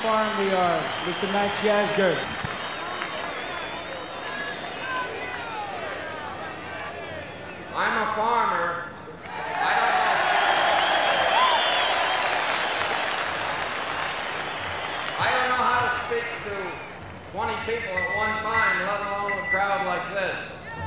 farm we are. Mr. Max Yasgur. I'm a farmer. I don't know how to speak to 20 people at one time, let alone a crowd like this.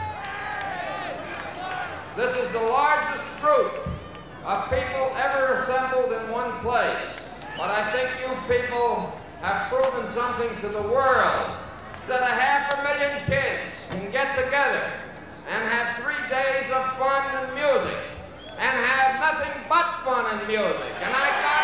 This is the largest group of people ever assembled in one place. But I think you people have proven something to the world, that 500,000 kids can get together and have 3 days of fun and music, and have nothing but fun and music. And I